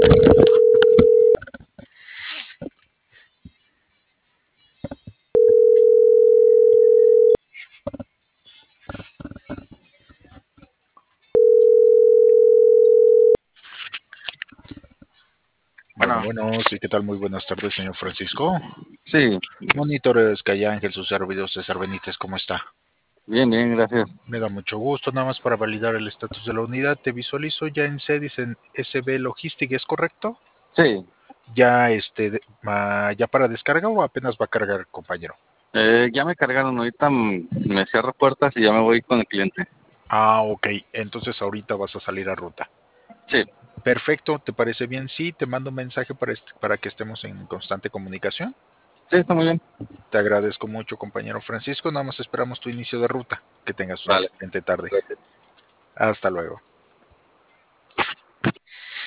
Bueno, Bueno, sí, ¿qué tal? Muy buenas tardes, señor Francisco. sí, Monitores Calla Ángel, su servidor César Benítez, ¿cómo está? bien, bien, gracias. Me da mucho gusto, nada más para validar el estatus de la unidad. Te visualizo ya en CEDIS en SB Logistic, ¿es correcto? Sí, ¿Ya, ya para descarga o apenas va a cargar, compañero? ya me cargaron, ahorita me cierro puertas y ya me voy con el cliente. Ah, ok, entonces ahorita vas a salir a ruta. Sí, Perfecto, ¿te parece bien? Sí, te mando un mensaje para que estemos en constante comunicación. sí, está muy bien. Te agradezco mucho, compañero Francisco. Nada más esperamos tu inicio de ruta. Que tengas una Vale, excelente tarde. gracias. Hasta luego.